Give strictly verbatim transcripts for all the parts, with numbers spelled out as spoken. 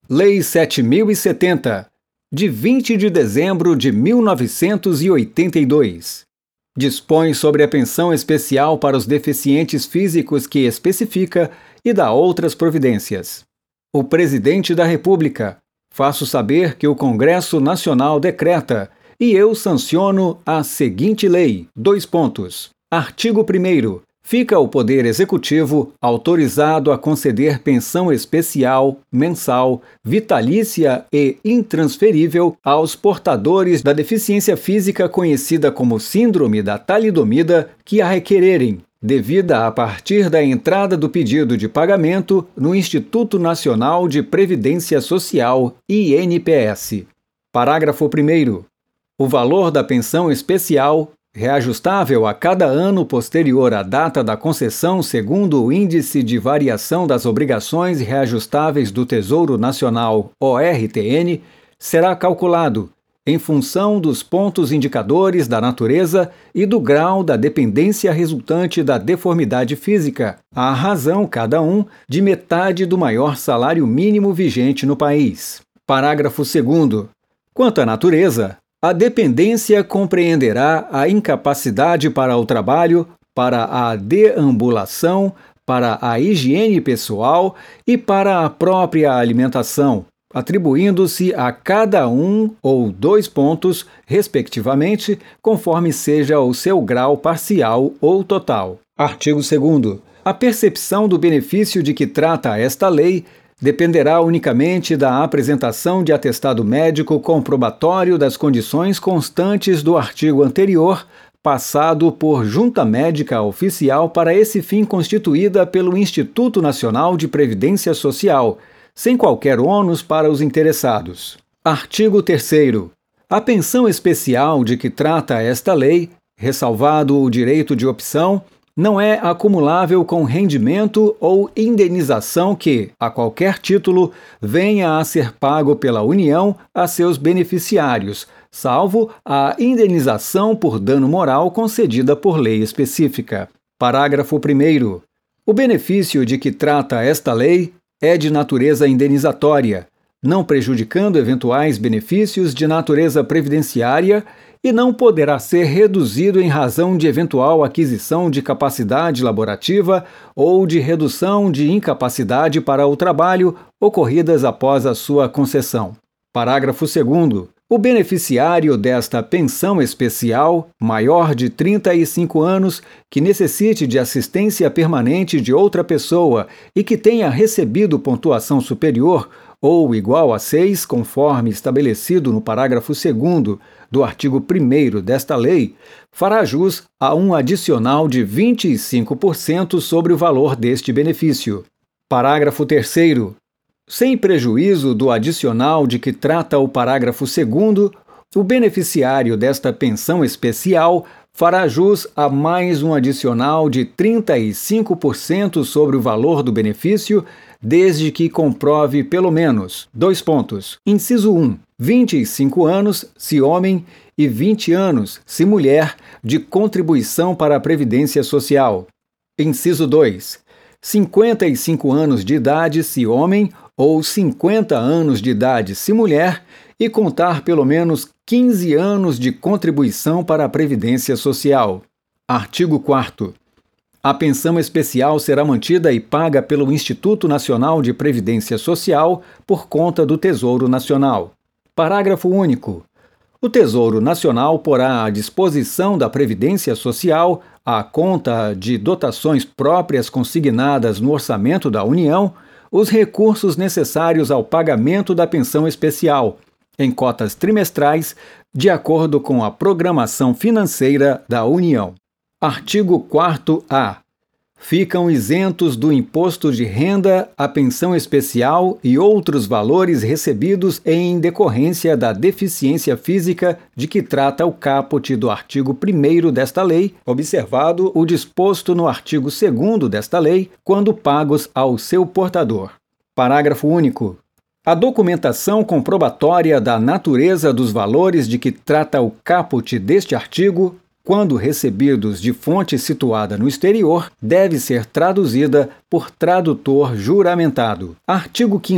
Lei sete mil e setenta, de vinte de dezembro de mil novecentos e oitenta e dois. Dispõe sobre a pensão especial para os deficientes físicos que especifica e dá outras providências. O Presidente da República: faço saber que o Congresso Nacional decreta e eu sanciono a seguinte lei: dois pontos. Artigo primeiro. Fica o Poder Executivo autorizado a conceder pensão especial, mensal, vitalícia e intransferível aos portadores da deficiência física conhecida como Síndrome da Talidomida que a requererem, devida a partir da entrada do pedido de pagamento no Instituto Nacional de Previdência Social, I N P S. Parágrafo primeiro. O valor da pensão especial, reajustável a cada ano posterior à data da concessão segundo o Índice de Variação das Obrigações Reajustáveis do Tesouro Nacional, O R T N, será calculado em função dos pontos indicadores da natureza e do grau da dependência resultante da deformidade física, à razão, cada um, de metade do maior salário mínimo vigente no país. Parágrafo segundo. Quanto à natureza, a dependência compreenderá a incapacidade para o trabalho, para a deambulação, para a higiene pessoal e para a própria alimentação, atribuindo-se a cada um ou dois pontos, respectivamente, conforme seja o seu grau parcial ou total. Artigo segundo. A percepção do benefício de que trata esta lei dependerá unicamente da apresentação de atestado médico comprobatório das condições constantes do artigo anterior, passado por junta médica oficial para esse fim constituída pelo Instituto Nacional de Previdência Social, sem qualquer ônus para os interessados. Artigo terceiro. A pensão especial de que trata esta lei, ressalvado o direito de opção, não é acumulável com rendimento ou indenização que, a qualquer título, venha a ser pago pela União a seus beneficiários, salvo a indenização por dano moral concedida por lei específica. Parágrafo primeiro. O benefício de que trata esta lei é de natureza indenizatória, não prejudicando eventuais benefícios de natureza previdenciária e não poderá ser reduzido em razão de eventual aquisição de capacidade laborativa ou de redução de incapacidade para o trabalho ocorridas após a sua concessão. Parágrafo segundo. O beneficiário desta pensão especial, maior de trinta e cinco anos, que necessite de assistência permanente de outra pessoa e que tenha recebido pontuação superior ou igual a seis, conforme estabelecido no parágrafo segundo do artigo primeiro desta lei, fará jus a um adicional de vinte e cinco por cento sobre o valor deste benefício. Parágrafo terceiro. Sem prejuízo do adicional de que trata o parágrafo segundo, o beneficiário desta pensão especial fará jus a mais um adicional de trinta e cinco por cento sobre o valor do benefício, desde que comprove pelo menos dois pontos. Inciso um. vinte e cinco anos, se homem, e vinte anos, se mulher, de contribuição para a Previdência Social. Inciso dois. cinquenta e cinco anos de idade, se homem, ou cinquenta anos de idade, se mulher, e contar pelo menos quinze anos de contribuição para a Previdência Social. Artigo quarto. A pensão especial será mantida e paga pelo Instituto Nacional de Previdência Social por conta do Tesouro Nacional. Parágrafo único. O Tesouro Nacional porá à disposição da Previdência Social, à conta de dotações próprias consignadas no Orçamento da União, os recursos necessários ao pagamento da pensão especial, em cotas trimestrais, de acordo com a programação financeira da União. Artigo quarto A. Ficam isentos do imposto de renda a pensão especial e outros valores recebidos em decorrência da deficiência física de que trata o caput do artigo primeiro desta lei, observado o disposto no artigo segundo desta lei, quando pagos ao seu portador. Parágrafo único. A documentação comprobatória da natureza dos valores de que trata o caput deste artigo, quando recebidos de fonte situada no exterior, deve ser traduzida por tradutor juramentado. Artigo quinto.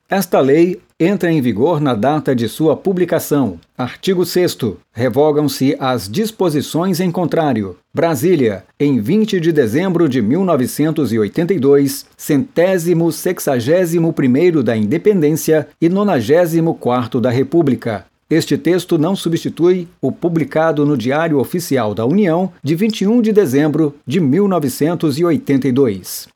Esta lei entra em vigor na data de sua publicação. Artigo sexto. Revogam-se as disposições em contrário. Brasília, em vinte de dezembro de mil novecentos e oitenta e dois, centésimo sexagésimo primeiro da Independência e nonagésimo quarto da República. Este texto não substitui o publicado no Diário Oficial da União de vinte e um de dezembro de mil novecentos e oitenta e dois.